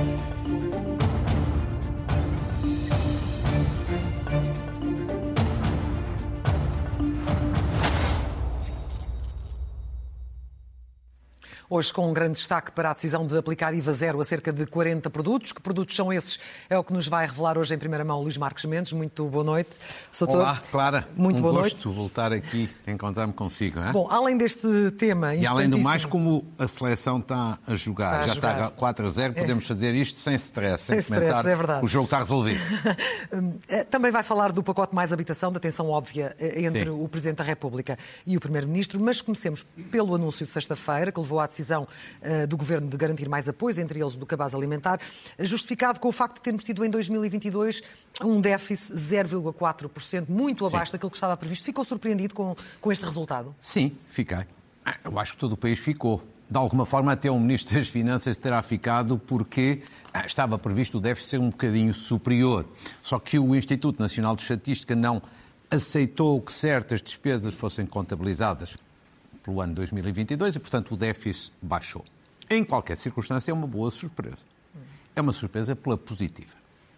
Hoje com um grande destaque para a decisão de aplicar IVA zero a cerca de 40 produtos. Que produtos são esses? É o que nos vai revelar hoje em primeira mão Luís Marques Mendes. Muito boa noite. Soutor, olá, Clara. Muito boa noite. Gosto de voltar aqui a encontrar-me consigo. Não é? Bom, além deste tema... E além do mais, como a seleção está a jogar, já está 4-0, podemos fazer isto sem stress, sem comentar. É verdade. O jogo está resolvido. Também vai falar do pacote mais habitação, da tensão óbvia entre o Presidente da República e o Primeiro-Ministro, mas comecemos pelo anúncio de sexta-feira, que levou à decisão do Governo de garantir mais apoios, entre eles do cabaz alimentar, justificado com o facto de termos tido em 2022 um déficit 0,4%, muito abaixo daquilo que estava previsto. Ficou surpreendido com este resultado? Sim, fiquei. Eu acho que todo o país ficou. De alguma forma, até o Ministro das Finanças terá ficado porque estava previsto o déficit ser um bocadinho superior. Só que o Instituto Nacional de Estatística não aceitou que certas despesas fossem contabilizadas pelo ano 2022 e, portanto, o déficit baixou. Em qualquer circunstância, é uma boa surpresa. É uma surpresa pela positiva.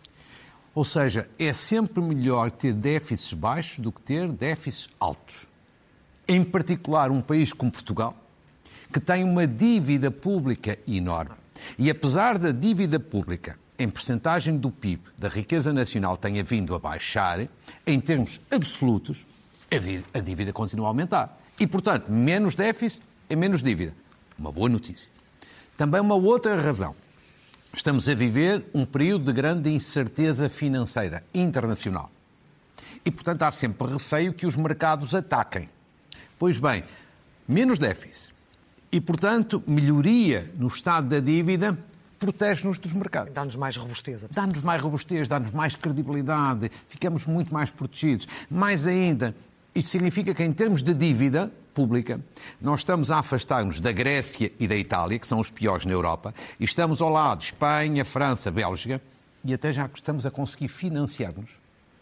Ou seja, é sempre melhor ter déficits baixos do que ter déficits altos. Em particular, um país como Portugal, que tem uma dívida pública enorme. E apesar da dívida pública, em percentagem do PIB, da riqueza nacional, tenha vindo a baixar, em termos absolutos, a dívida continua a aumentar. E, portanto, menos déficit é menos dívida. Uma boa notícia. Também uma outra razão. Estamos a viver um período de grande incerteza financeira internacional. E, portanto, há sempre receio que os mercados ataquem. Pois bem, menos déficit e, portanto, melhoria no estado da dívida protege-nos dos mercados. Dá-nos mais robustez. Dá-nos mais robustez, dá-nos mais credibilidade, ficamos muito mais protegidos. Mais ainda, isso significa que, em termos de dívida pública, nós estamos a afastar-nos da Grécia e da Itália, que são os piores na Europa, e estamos ao lado de Espanha, França, Bélgica, e até já estamos a conseguir financiar-nos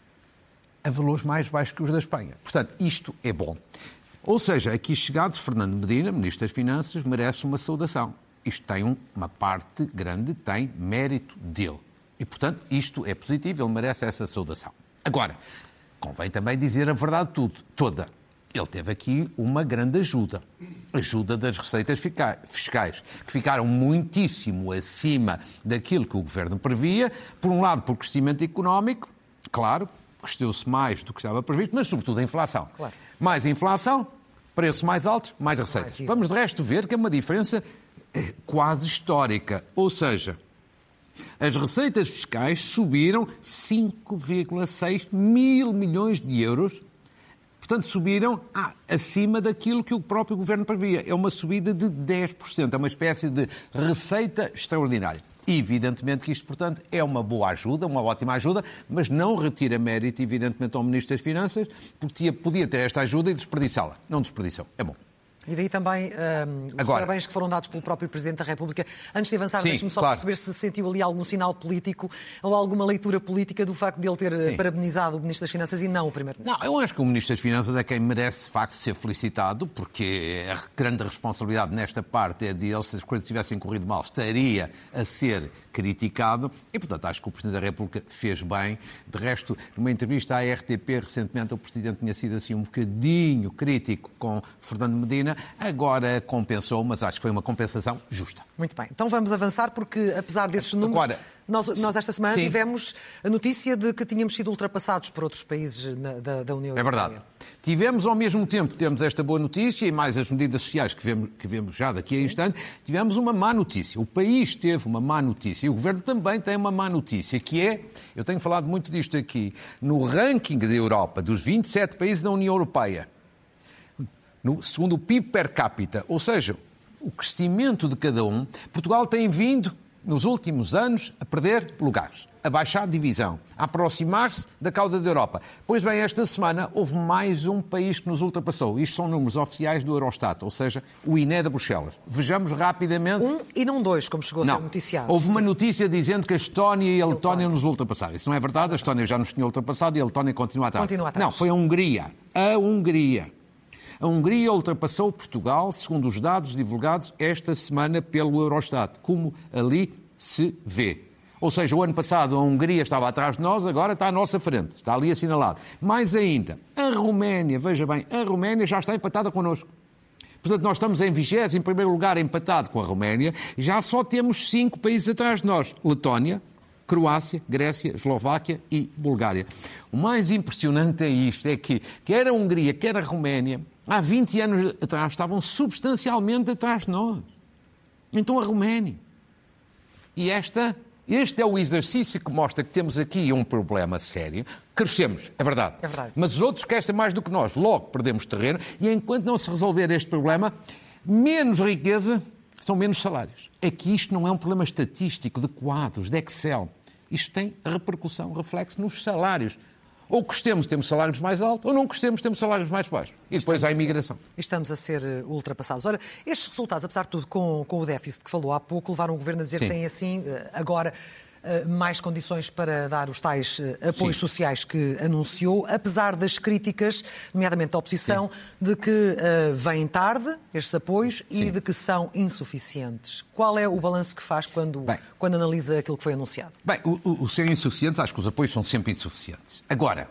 a valores mais baixos que os da Espanha. Portanto, isto é bom. Ou seja, aqui chegados, Fernando Medina, Ministro das Finanças, merece uma saudação. Isto tem uma parte grande, tem mérito dele. E, portanto, isto é positivo, ele merece essa saudação. Agora, convém também dizer a verdade toda. Ele teve aqui uma grande ajuda. Ajuda das receitas fiscais, que ficaram muitíssimo acima daquilo que o Governo previa. Por um lado, por crescimento económico, claro, cresceu-se mais do que estava previsto, mas sobretudo a inflação. Claro. Mais inflação, preços mais altos, mais receitas. Vamos de resto ver que é uma diferença quase histórica. Ou seja, as receitas fiscais subiram 5,6 mil milhões de euros. Portanto, subiram acima daquilo que o próprio Governo previa. É uma subida de 10%. É uma espécie de receita extraordinária. E, evidentemente, que isto, portanto, é uma boa ajuda, uma ótima ajuda, mas não retira mérito, evidentemente, ao Ministro das Finanças, porque podia ter esta ajuda e desperdiçá-la. Não desperdiçou. É bom. E daí também os parabéns que foram dados pelo próprio Presidente da República. Antes de avançar, deixe-me só perceber se sentiu ali algum sinal político ou alguma leitura política do facto de ele ter parabenizado o Ministro das Finanças e não o Primeiro-Ministro. Não, eu acho que o Ministro das Finanças é quem merece, de facto, ser felicitado, porque a grande responsabilidade nesta parte é dele. Se as coisas tivessem corrido mal, estaria a ser criticado e, portanto, acho que o Presidente da República fez bem. De resto, numa entrevista à RTP recentemente, o Presidente tinha sido assim um bocadinho crítico com Fernando Medina, agora compensou, mas acho que foi uma compensação justa. Muito bem. Então vamos avançar, porque apesar desses números, agora, nós esta semana tivemos a notícia de que tínhamos sido ultrapassados por outros países da União Europeia. É verdade. Tivemos, ao mesmo tempo que temos esta boa notícia e mais as medidas sociais que vemos já daqui a instante, tivemos uma má notícia. O país teve uma má notícia e o Governo também tem uma má notícia, que é, eu tenho falado muito disto aqui, no ranking da Europa, dos 27 países da União Europeia, segundo o PIB per capita, ou seja, o crescimento de cada um, Portugal tem vindo, nos últimos anos, a perder lugares, a baixar divisão, a aproximar-se da cauda da Europa. Pois bem, esta semana houve mais um país que nos ultrapassou. Isto são números oficiais do Eurostat, ou seja, o INE de Bruxelas. Vejamos rapidamente... Um e não dois, como chegou a ser noticiado. Houve uma notícia dizendo que a Estónia e a Letónia nos ultrapassaram. Isso não é verdade, a Estónia já nos tinha ultrapassado e a Letónia continua atrás. Não, foi a Hungria. A Hungria ultrapassou Portugal, segundo os dados divulgados esta semana pelo Eurostat, como ali se vê. Ou seja, o ano passado a Hungria estava atrás de nós, agora está à nossa frente, está ali assinalado. Mais ainda, a Roménia, veja bem, a Roménia já está empatada connosco. Portanto, nós estamos em 20º lugar empatado com a Roménia e já só temos 5 países atrás de nós. Letónia, Croácia, Grécia, Eslováquia e Bulgária. O mais impressionante é isto, é que quer a Hungria, quer a Roménia, há 20 anos atrás estavam substancialmente atrás de nós. Então a Roménia. E este é o exercício que mostra que temos aqui um problema sério. Crescemos, é verdade. É verdade. Mas os outros crescem mais do que nós. Logo perdemos terreno e enquanto não se resolver este problema, menos riqueza, são menos salários. É que isto não é um problema estatístico, de quadros, de Excel. Isto tem repercussão, reflexo nos salários. Ou crescemos, temos salários mais altos, ou não crescemos, temos salários mais baixos. E depois há a imigração. Estamos a ser ultrapassados. Ora, estes resultados, apesar de tudo, com o déficit que falou há pouco, levaram o Governo a dizer que tem, assim, agora mais condições para dar os tais apoios sociais que anunciou, apesar das críticas, nomeadamente da oposição, de que vêm tarde estes apoios e de que são insuficientes. Qual é o balanço que faz quando analisa aquilo que foi anunciado? Bem, o ser insuficientes, acho que os apoios são sempre insuficientes. Agora,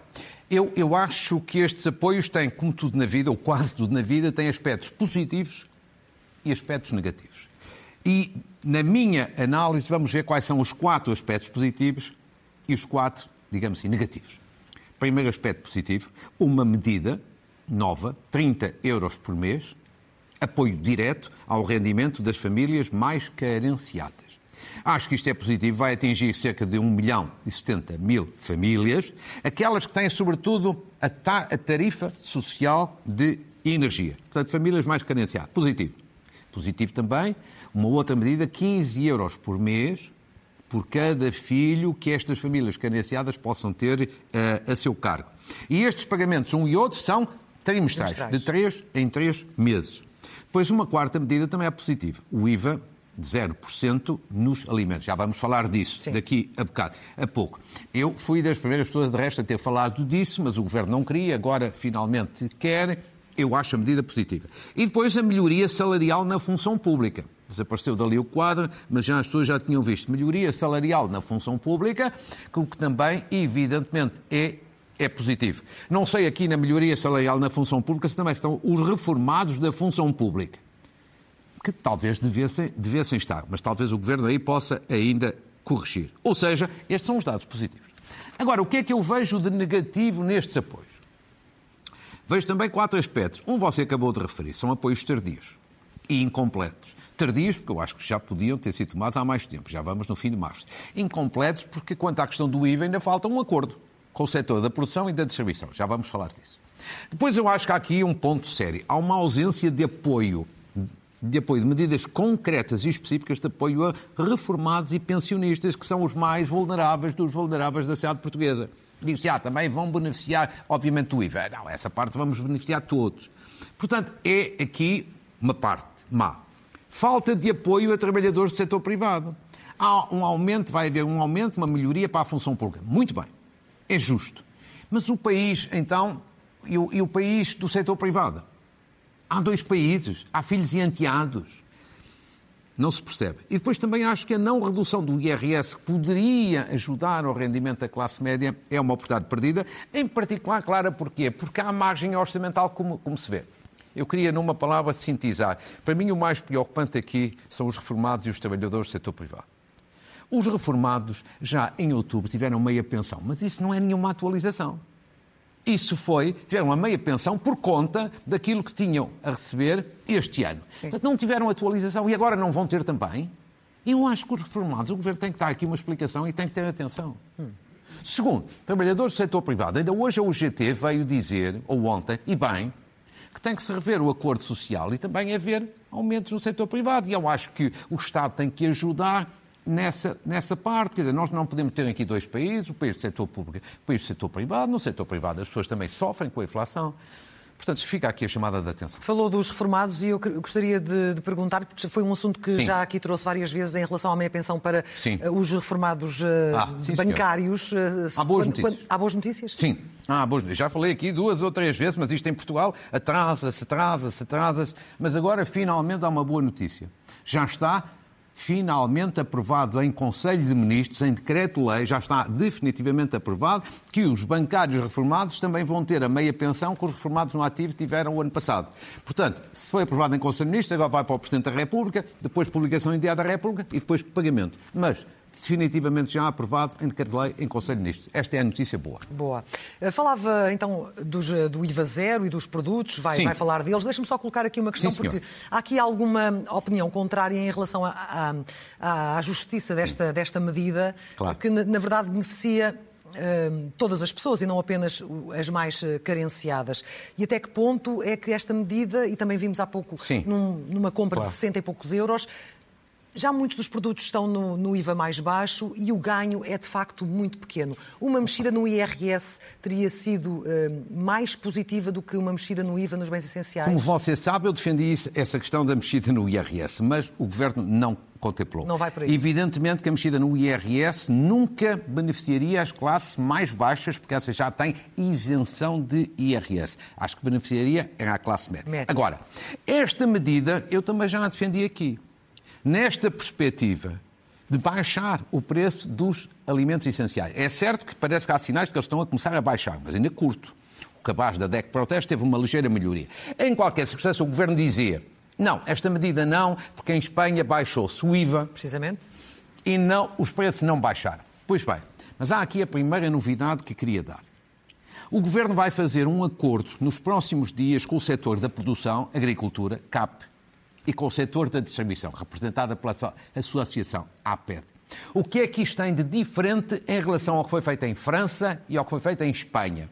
eu acho que estes apoios têm, como tudo na vida, ou quase tudo na vida, têm aspectos positivos e aspectos negativos. E, na minha análise, vamos ver quais são os 4 aspectos positivos e os 4, digamos assim, negativos. Primeiro aspecto positivo, uma medida nova, 30 euros por mês, apoio direto ao rendimento das famílias mais carenciadas. Acho que isto é positivo, vai atingir cerca de 1.070.000 famílias, aquelas que têm, sobretudo, a tarifa social de energia. Portanto, famílias mais carenciadas. Positivo. Positivo também, uma outra medida, 15 euros por mês, por cada filho que estas famílias carenciadas possam ter a seu cargo. E estes pagamentos, um e outro, são trimestrais, de 3 em 3 meses. Depois, uma quarta medida também é positiva, o IVA de 0% nos alimentos. Já vamos falar disso daqui a pouco. Eu fui das primeiras pessoas, de resto, a ter falado disso, mas o Governo não queria, agora finalmente quer. Eu acho a medida positiva. E depois a melhoria salarial na função pública. Desapareceu dali o quadro, mas já as pessoas já tinham visto. Melhoria salarial na função pública, o que também, evidentemente, é positivo. Não sei aqui na melhoria salarial na função pública se também estão os reformados da função pública, que talvez devessem estar, mas talvez o Governo aí possa ainda corrigir. Ou seja, estes são os dados positivos. Agora, o que é que eu vejo de negativo nestes apoios? Vejo também 4 aspectos. Um você acabou de referir, são apoios tardios e incompletos. Tardios, porque eu acho que já podiam ter sido tomados há mais tempo, já vamos no fim de março. Incompletos, porque quanto à questão do IVA ainda falta um acordo com o setor da produção e da distribuição. Já vamos falar disso. Depois eu acho que há aqui um ponto sério. Há uma ausência de apoio de medidas concretas e específicas de apoio a reformados e pensionistas, que são os mais vulneráveis dos vulneráveis da sociedade portuguesa. Diz-se, também vão beneficiar, obviamente, do IVA. Não, essa parte vamos beneficiar todos. Portanto, é aqui uma parte má. Falta de apoio a trabalhadores do setor privado. Há um aumento, vai haver um aumento, uma melhoria para a função pública. Muito bem, é justo. Mas o país, então, e o país do setor privado? Há 2 países, há filhos e enteados. Não se percebe. E depois também acho que a não redução do IRS, que poderia ajudar ao rendimento da classe média, é uma oportunidade perdida. Em particular, Clara, porquê? Porque há margem orçamental, como se vê. Eu queria, numa palavra, sintetizar. Para mim, o mais preocupante aqui são os reformados e os trabalhadores do setor privado. Os reformados, já em outubro, tiveram meia pensão, mas isso não é nenhuma atualização. Tiveram uma meia pensão por conta daquilo que tinham a receber este ano. Portanto, não tiveram atualização e agora não vão ter também. Eu acho que os reformados, o Governo tem que dar aqui uma explicação e tem que ter atenção. Segundo, trabalhadores do setor privado. Ainda hoje a UGT veio dizer, ou ontem, e bem, que tem que se rever o acordo social e também haver aumentos no setor privado. E eu acho que o Estado tem que ajudar nessa parte. Quer dizer, nós não podemos ter aqui 2 países, o país do setor público e o país do setor privado. No setor privado as pessoas também sofrem com a inflação. Portanto, fica aqui a chamada de atenção. Falou dos reformados e eu gostaria de perguntar, porque foi um assunto que já aqui trouxe várias vezes em relação à meia-pensão para os reformados bancários. Há boas notícias. Há boas notícias? Sim, há boas notícias. Já falei aqui 2 ou 3 vezes, mas isto em Portugal atrasa-se. Mas agora, finalmente, há uma boa notícia. Já está finalmente aprovado em Conselho de Ministros, em decreto-lei, já está definitivamente aprovado, que os bancários reformados também vão ter a meia pensão que os reformados no ativo tiveram o ano passado. Portanto, se foi aprovado em Conselho de Ministros, agora vai para o Presidente da República, depois publicação em Diário da República e depois pagamento. Mas definitivamente já aprovado em decreto-lei em Conselho de Ministros. Esta é a notícia boa. Boa. Falava então do IVA zero e dos produtos, vai falar deles. Deixa-me só colocar aqui uma questão, porque há aqui alguma opinião contrária em relação à justiça desta medida, claro, que na verdade beneficia todas as pessoas e não apenas as mais carenciadas. E até que ponto é que esta medida, e também vimos há pouco numa compra de 60 e poucos euros, já muitos dos produtos estão no IVA mais baixo e o ganho é, de facto, muito pequeno. Uma mexida no IRS teria sido mais positiva do que uma mexida no IVA nos bens essenciais? Como você sabe, eu defendi essa questão da mexida no IRS, mas o Governo não contemplou. Não vai por aí. Evidentemente que a mexida no IRS nunca beneficiaria as classes mais baixas, porque essa já tem isenção de IRS. Acho que beneficiaria a classe média. Agora, esta medida eu também já a defendi aqui. Nesta perspectiva de baixar o preço dos alimentos essenciais. É certo que parece que há sinais que eles estão a começar a baixar, mas ainda curto. O cabaz da DEC Proteste teve uma ligeira melhoria. Em qualquer circunstância, o Governo dizia, não, esta medida não, porque em Espanha baixou-se o IVA. Precisamente. E não, os preços não baixaram. Pois bem, mas há aqui a primeira novidade que queria dar. O Governo vai fazer um acordo nos próximos dias com o setor da produção, agricultura, CAP, e com o setor da distribuição, representada pela associação APED. O que é que isto tem de diferente em relação ao que foi feito em França e ao que foi feito em Espanha?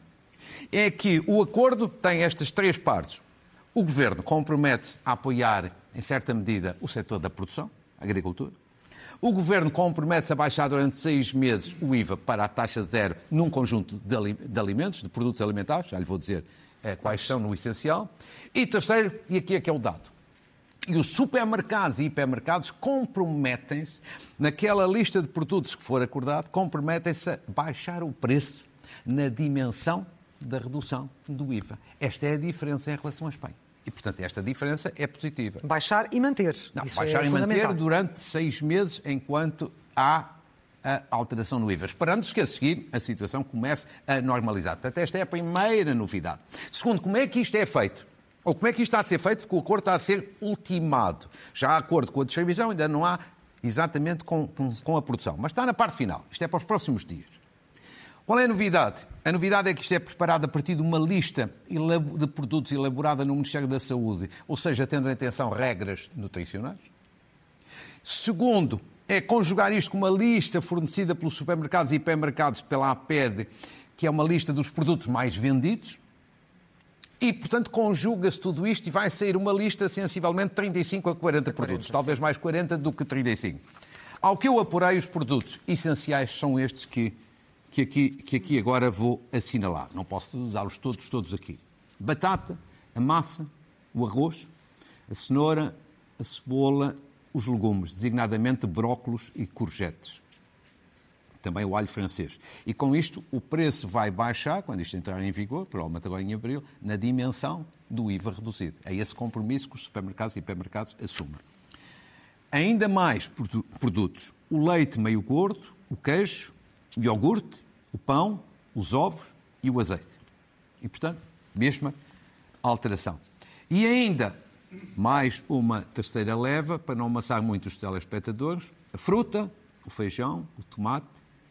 É que o acordo tem estas três partes. O Governo compromete-se a apoiar, em certa medida, o setor da produção, a agricultura. O Governo compromete-se a baixar durante 6 meses o IVA para a taxa zero num conjunto de alimentos, de produtos alimentares, já lhe vou dizer quais são no essencial. E terceiro, e aqui é que é o dado, e os supermercados e hipermercados comprometem-se, naquela lista de produtos que for acordado, comprometem-se a baixar o preço na dimensão da redução do IVA. Esta é a diferença em relação à Espanha. E, portanto, esta diferença é positiva. Baixar e manter. Não, isso baixar é e manter fundamental. durante 6 meses, enquanto há a alteração no IVA, esperando-se que a seguir a situação comece a normalizar. Portanto, esta é a primeira novidade. Segundo, como é que isto é feito? Ou como é que isto está a ser feito? Porque o acordo está a ser ultimado. Já há acordo com a distribuição, ainda não há exatamente com a produção. Mas está na parte final. Isto é para os próximos dias. Qual é a novidade? A novidade é que isto é preparado a partir de uma lista de produtos elaborada no Ministério da Saúde, ou seja, tendo em atenção regras nutricionais. Segundo, é conjugar isto com uma lista fornecida pelos supermercados e hipermercados pela APED, que é uma lista dos produtos mais vendidos. E, portanto, conjuga-se tudo isto e vai sair uma lista sensivelmente de 35 a 40 produtos, talvez mais 40 do que 35. Ao que eu apurei, os produtos essenciais são estes que aqui agora vou assinalar. Não posso dar-los todos aqui. Batata, a massa, o arroz, a cenoura, a cebola, os legumes, designadamente brócolos e courgettes. Também o alho francês. E com isto o preço vai baixar, quando isto entrar em vigor, provavelmente agora em abril, na dimensão do IVA reduzido. É esse compromisso que os supermercados e hipermercados assumem. Ainda mais produtos. O leite meio gordo, o queijo, o iogurte, o pão, os ovos e o azeite. E, portanto, mesma alteração. E ainda mais uma terceira leva, para não amassar muito os telespectadores, a fruta, o feijão, o tomate,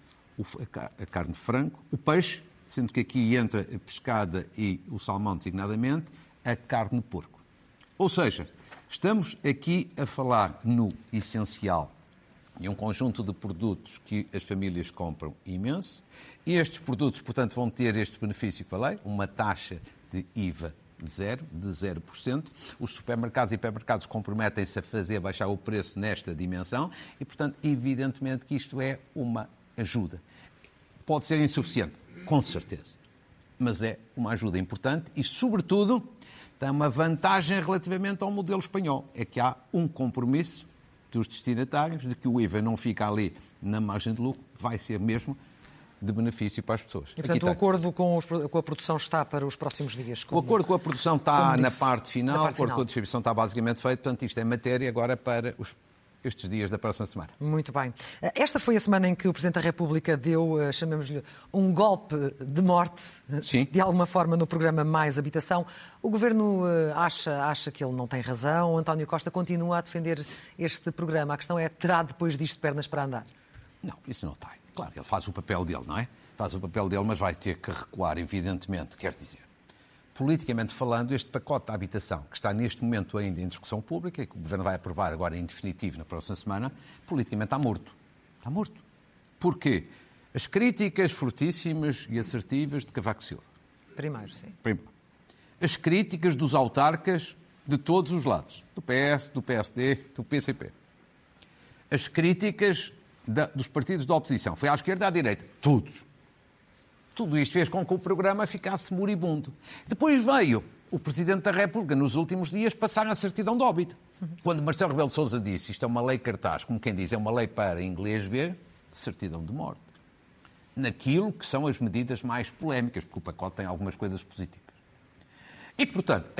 a carne de frango, o peixe, sendo que aqui entra a pescada e o salmão designadamente, a carne de porco. Ou seja, estamos aqui a falar no essencial e um conjunto de produtos que as famílias compram imenso. E estes produtos, portanto, vão ter este benefício que falei, uma taxa de IVA de 0%. Os supermercados e hipermercados comprometem-se a fazer baixar o preço nesta dimensão e, portanto, evidentemente que isto é uma ajuda. Pode ser insuficiente, com certeza, mas é uma ajuda importante e, sobretudo, tem uma vantagem relativamente ao modelo espanhol. É que há um compromisso dos destinatários de que o IVA não fica ali na margem de lucro, vai ser mesmo de benefício para as pessoas. E, portanto, o acordo com a produção está para os próximos dias? O acordo com a produção está na parte final, o acordo com a distribuição está basicamente feito, portanto, isto é matéria agora para os estes dias da próxima semana. Muito bem. Esta foi a semana em que o Presidente da República deu, chamemos-lhe, um golpe de morte, Sim. de alguma forma, no programa Mais Habitação. O Governo acha que ele não tem razão. António Costa continua a defender este programa. A questão é, terá depois disto pernas para andar? Não, isso não tem. Claro, ele faz o papel dele, não é? Faz o papel dele, mas vai ter que recuar, evidentemente. Quer dizer, politicamente falando, este pacote da habitação, que está neste momento ainda em discussão pública e que o Governo vai aprovar agora em definitivo na próxima semana, politicamente está morto. Está morto. Porquê? As críticas fortíssimas e assertivas de Cavaco Silva. Primeiro, sim. Primeiro. As críticas dos autarcas de todos os lados. Do PS, do PSD, do PCP. As críticas dos partidos da oposição. Foi à esquerda e à direita. Todos. Tudo isto fez com que o programa ficasse moribundo. Depois veio o Presidente da República, nos últimos dias, passar a certidão de óbito. Quando Marcelo Rebelo de Sousa disse isto é uma lei cartaz, como quem diz, é uma lei para inglês ver, certidão de morte. Naquilo que são as medidas mais polémicas, porque o pacote tem algumas coisas positivas. E, portanto,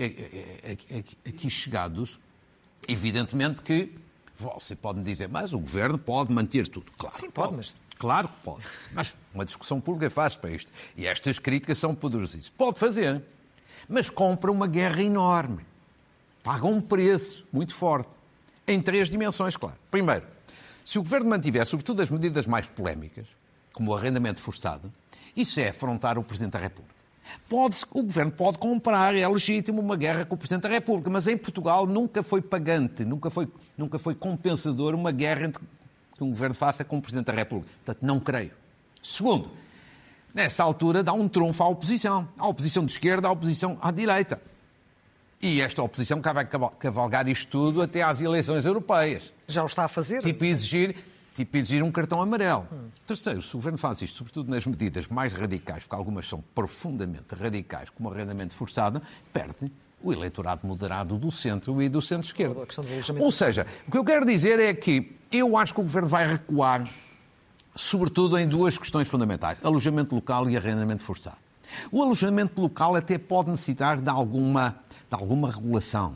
aqui chegados, evidentemente que você pode me dizer, mas o Governo pode manter tudo. Claro, sim, pode, mas... Claro que pode. Mas uma discussão pública faz para isto. E estas críticas são poderosíssimas. Pode fazer, mas compra uma guerra enorme. Paga um preço muito forte. Em 3 dimensões, claro. Primeiro, se o Governo mantiver, sobretudo, as medidas mais polémicas, como o arrendamento forçado, isso é afrontar o Presidente da República. O Governo pode comprar, é legítimo, uma guerra com o Presidente da República, mas em Portugal nunca foi pagante, nunca foi compensador uma guerra que um Governo faça com o Presidente da República. Portanto, não creio. Segundo, nessa altura dá um trunfo à oposição. À oposição de esquerda, à oposição à direita. E esta oposição vai cavalgar isto tudo até às eleições europeias. Já o está a fazer? Tipo exigir um cartão amarelo. Terceiro, se o Governo faz isto, sobretudo nas medidas mais radicais, porque algumas são profundamente radicais, como o arrendamento forçado, perde o eleitorado moderado do centro e do centro-esquerda. Ou seja, o que eu quero dizer é que eu acho que o Governo vai recuar, sobretudo em 2 questões fundamentais, alojamento local e arrendamento forçado. O alojamento local até pode necessitar de alguma regulação.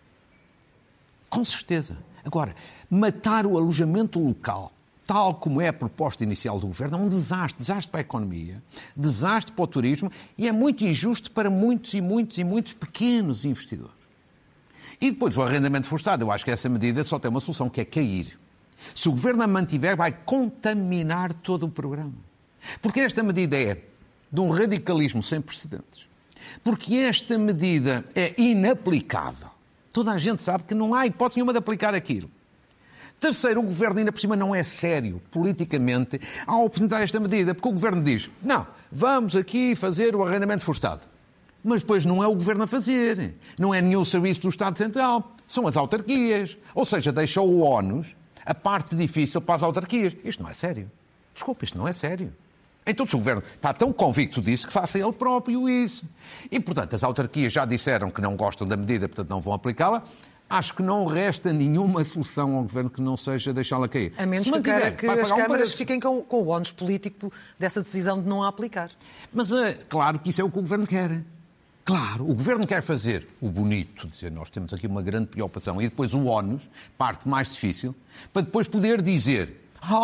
Com certeza. Agora, matar o alojamento local, tal como é a proposta inicial do Governo, é um desastre. Desastre para a economia, desastre para o turismo e é muito injusto para muitos e muitos pequenos investidores. E depois o arrendamento forçado, eu acho que essa medida só tem uma solução, que é cair. Se o Governo a mantiver, vai contaminar todo o programa. Porque esta medida é de um radicalismo sem precedentes. Porque esta medida é inaplicável. Toda a gente sabe que não há hipótese nenhuma de aplicar aquilo. Terceiro, o Governo ainda por cima não é sério politicamente ao apresentar esta medida, porque o Governo diz, não, vamos aqui fazer o arrendamento forçado. Mas depois não é o Governo a fazer, não é nenhum serviço do Estado Central, são as autarquias. Ou seja, deixou o ónus, a parte difícil para as autarquias. Isto não é sério. Desculpe, isto não é sério. Então, se o Governo está tão convicto disso, que faça ele próprio isso. E, portanto, as autarquias já disseram que não gostam da medida, portanto não vão aplicá-la. Acho que não resta nenhuma solução ao Governo que não seja deixá-la cair. A menos que queira que as câmaras fiquem com o ónus político dessa decisão de não a aplicar. Mas, claro que isso é o que o Governo quer. Claro, o Governo quer fazer o bonito, dizer, nós temos aqui uma grande preocupação, e depois o ónus, parte mais difícil, para depois poder dizer,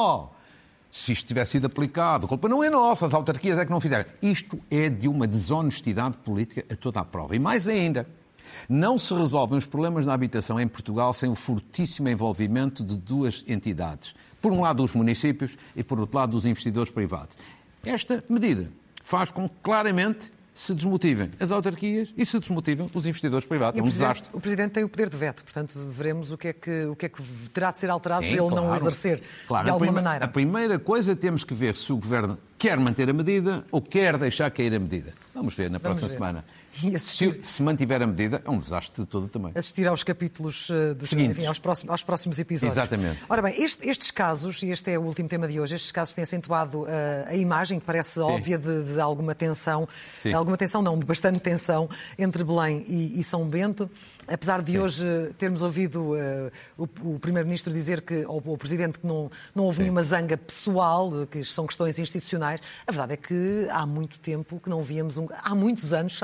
se isto tivesse sido aplicado, a culpa não é nossa, as autarquias é que não fizeram. Isto é de uma desonestidade política a toda a prova. E mais ainda, não se resolvem os problemas da habitação em Portugal sem o fortíssimo envolvimento de 2 entidades. Por um lado, os municípios e, por outro lado, os investidores privados. Esta medida faz com que, claramente, se desmotivem as autarquias e se desmotivem os investidores privados. É um desastre. O Presidente tem o poder de veto, portanto, veremos o que é que terá de ser alterado para ele não exercer de alguma maneira. A primeira coisa temos que ver se o Governo quer manter a medida ou quer deixar cair a medida. Vamos ver na próxima semana. E se mantiver a medida, é um desastre de todo também. Assistir aos capítulos seguintes, aos próximos episódios. Exatamente. Ora bem, estes casos, e este é o último tema de hoje, estes casos têm acentuado a imagem, que parece óbvia, de alguma tensão, de bastante tensão entre Belém e São Bento. Apesar de hoje termos ouvido o Primeiro-Ministro dizer ou o Presidente que não houve nenhuma zanga pessoal, que são questões institucionais, a verdade é que há muito tempo que não víamos, há muitos anos já não víamos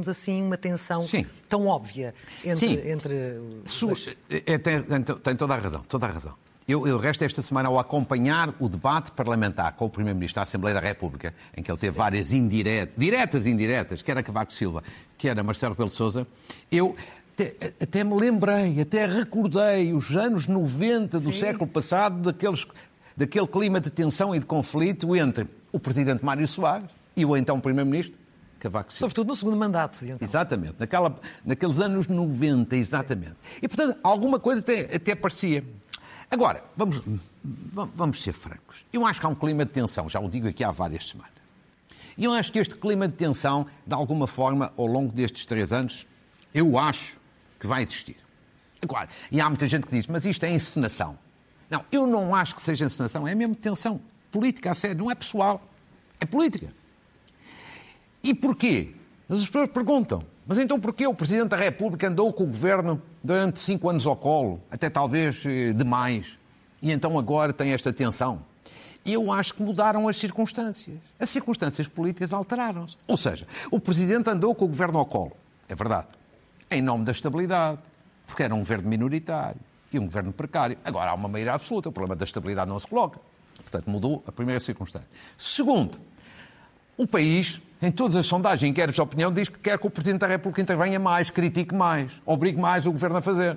assim uma tensão tão óbvia entre os... Tem toda a razão, toda a razão. Eu resto esta semana, ao acompanhar o debate parlamentar com o Primeiro-Ministro da Assembleia da República, em que ele teve várias diretas e indiretas, quer a Cavaco Silva, quer a Marcelo Rebelo de Sousa, eu até me lembrei, até recordei os anos 90 do século passado, daquele clima de tensão e de conflito entre o Presidente Mário Soares e o então Primeiro-Ministro Cavaco Silva. Sobretudo no segundo mandato. Então. Exatamente, naqueles anos 90, exatamente. E, portanto, alguma coisa até parecia. Agora, vamos ser francos. Eu acho que há um clima de tensão, já o digo aqui há várias semanas. E eu acho que este clima de tensão, de alguma forma, ao longo destes 3 anos, eu acho que vai existir. Agora, e há muita gente que diz, mas isto é encenação. Não, eu não acho que seja encenação, é mesmo tensão política, a sério, não é pessoal, é política. E porquê? As pessoas perguntam, mas então porquê o Presidente da República andou com o Governo durante 5 anos ao colo, até talvez demais, e então agora tem esta tensão? Eu acho que mudaram as circunstâncias. As circunstâncias políticas alteraram-se. Ou seja, o Presidente andou com o Governo ao colo, é verdade, em nome da estabilidade, porque era um governo minoritário e um governo precário. Agora há uma maioria absoluta, o problema da estabilidade não se coloca. Portanto, mudou a primeira circunstância. Segundo, o país, em todas as sondagens, inquéritos de opinião, diz que quer que o Presidente da República intervenha mais, critique mais, obrigue mais o Governo a fazer.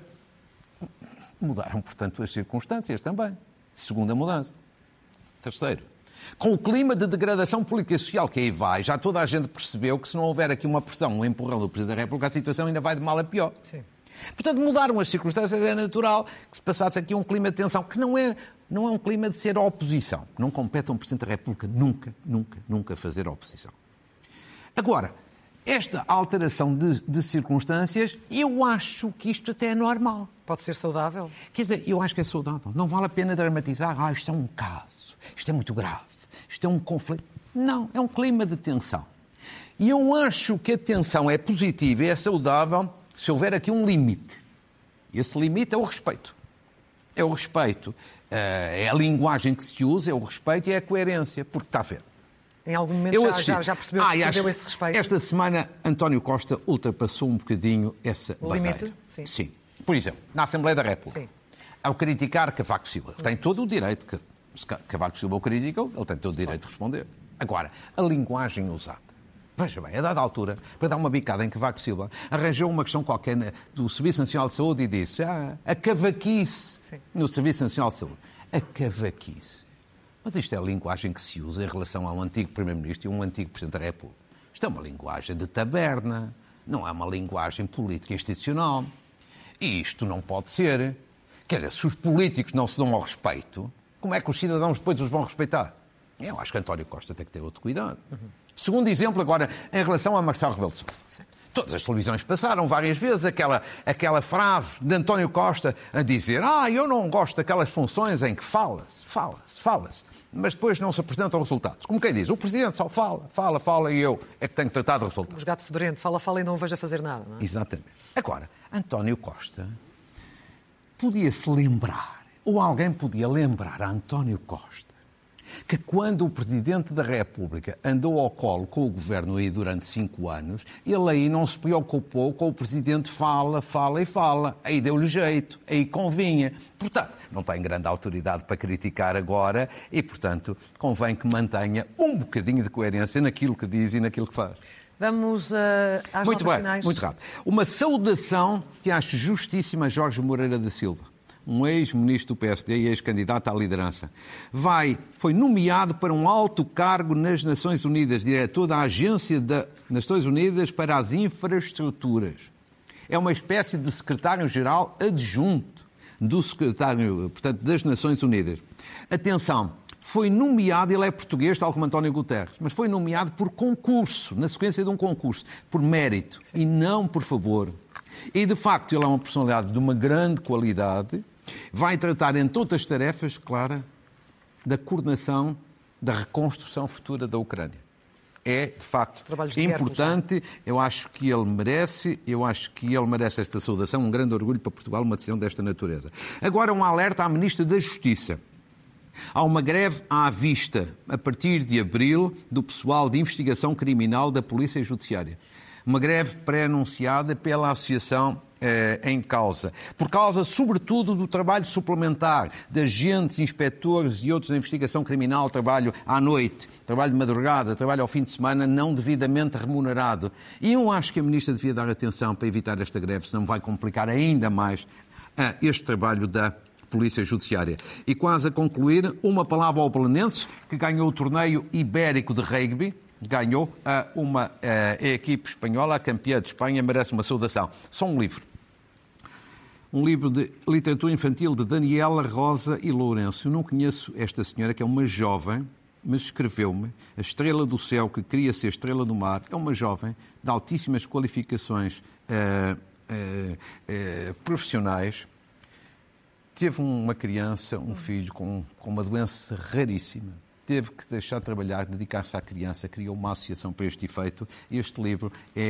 Mudaram, portanto, as circunstâncias também. Segunda mudança. Terceiro, com o clima de degradação política e social que aí vai, já toda a gente percebeu que se não houver aqui uma pressão, um empurrão do Presidente da República, a situação ainda vai de mal a pior. Sim. Portanto, mudaram as circunstâncias, é natural que se passasse aqui um clima de tensão, que não é um clima de ser oposição. Não compete a um Presidente da República nunca fazer oposição. Agora, esta alteração de circunstâncias, eu acho que isto até é normal. Pode ser saudável? Quer dizer, eu acho que é saudável. Não vale a pena dramatizar, isto é um caso, isto é muito grave, isto é um conflito. Não, é um clima de tensão. E eu acho que a tensão é positiva e é saudável se houver aqui um limite. Esse limite é o respeito. É o respeito. É a linguagem que se usa, é o respeito e é a coerência, porque está a ver. Em algum momento já percebeu que perdeu esse respeito? Esta semana, António Costa ultrapassou um bocadinho essa barreira. Limite? Sim. Por exemplo, na Assembleia da República, ao criticar Cavaco Silva, tem todo o direito, que se Cavaco Silva o criticou, ele tem todo o direito de responder. Agora, a linguagem usada. Veja bem, a dada altura, para dar uma bicada em Cavaco Silva, arranjou uma questão qualquer do Serviço Nacional de Saúde e disse a cavaquice no Serviço Nacional de Saúde. A cavaquice. Mas isto é a linguagem que se usa em relação a um antigo Primeiro-Ministro e um antigo Presidente da República. Isto é uma linguagem de taberna, não é uma linguagem política institucional. E isto não pode ser. Quer dizer, se os políticos não se dão ao respeito, como é que os cidadãos depois os vão respeitar? Eu acho que António Costa tem que ter outro cuidado. Segundo exemplo, agora, em relação a Marcelo Rebelo de Sousa. Sim. Todas as televisões passaram várias vezes aquela frase de António Costa a dizer eu não gosto daquelas funções em que fala-se, mas depois não se apresentam resultados. Como quem diz, o Presidente só fala e eu é que tenho que tratar de resultados. Os gato fedorento, fala e não o vejo a fazer nada. Não é? Exatamente. Agora, António Costa podia-se lembrar, ou alguém podia lembrar a António Costa, que quando o Presidente da República andou ao colo com o Governo aí durante 5 anos, ele aí não se preocupou com o Presidente fala, aí deu-lhe jeito, aí convinha. Portanto, não tem grande autoridade para criticar agora e, portanto, convém que mantenha um bocadinho de coerência naquilo que diz e naquilo que faz. Vamos às notas finais. Muito rápido. Uma saudação que acho justíssima a Jorge Moreira da Silva, um ex-ministro do PSD e ex-candidato à liderança. Foi nomeado para um alto cargo nas Nações Unidas, diretor da Agência das Nações Unidas para as Infraestruturas. É uma espécie de secretário-geral adjunto do secretário, portanto, das Nações Unidas. Atenção, foi nomeado, ele é português, tal como António Guterres, mas foi nomeado por concurso, na sequência de um concurso, por mérito e não por favor. E, de facto, ele é uma personalidade de uma grande qualidade. Vai tratar, entre outras tarefas, Clara, da coordenação da reconstrução futura da Ucrânia. É, de facto, importante. Eu acho que ele merece esta saudação, um grande orgulho para Portugal, uma decisão desta natureza. Agora, um alerta à Ministra da Justiça. Há uma greve à vista, a partir de abril, do pessoal de investigação criminal da Polícia Judiciária. Uma greve pré-anunciada pela associação em causa. Por causa, sobretudo, do trabalho suplementar de agentes, inspectores e outros da investigação criminal, trabalho à noite, trabalho de madrugada, trabalho ao fim de semana, não devidamente remunerado. E eu acho que a Ministra devia dar atenção para evitar esta greve, senão vai complicar ainda mais este trabalho da Polícia Judiciária. E quase a concluir, uma palavra ao Belenenses, que ganhou o torneio ibérico de rugby, ganhou uma equipe espanhola, a campeã de Espanha, merece uma saudação. Só um livro. Um livro de literatura infantil de Daniela Rosa e Lourenço. Eu não conheço esta senhora, que é uma jovem, mas escreveu-me A Estrela do Céu, que queria ser Estrela do Mar. É uma jovem de altíssimas qualificações profissionais. Teve uma criança, um filho com uma doença raríssima. Teve que deixar de trabalhar, dedicar-se à criança, criou uma associação para este efeito. Este livro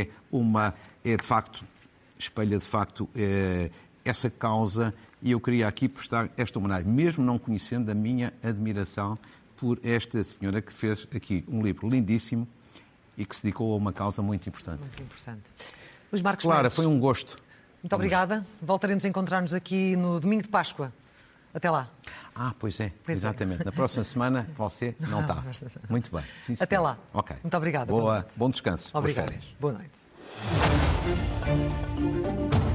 espelha de facto essa causa, e eu queria aqui prestar esta homenagem, mesmo não conhecendo a minha admiração por esta senhora que fez aqui um livro lindíssimo e que se dedicou a uma causa muito importante. Muito importante. Luís Marcos Clara, Mendes, foi um gosto. muito obrigada. Voltaremos a encontrar-nos aqui no domingo de Páscoa. Até lá. Pois é, exatamente. Na próxima semana você não está. Muito bem. Sim, até lá. Ok. Muito obrigada. Bom descanso. Obrigado. Boas férias. Boa noite.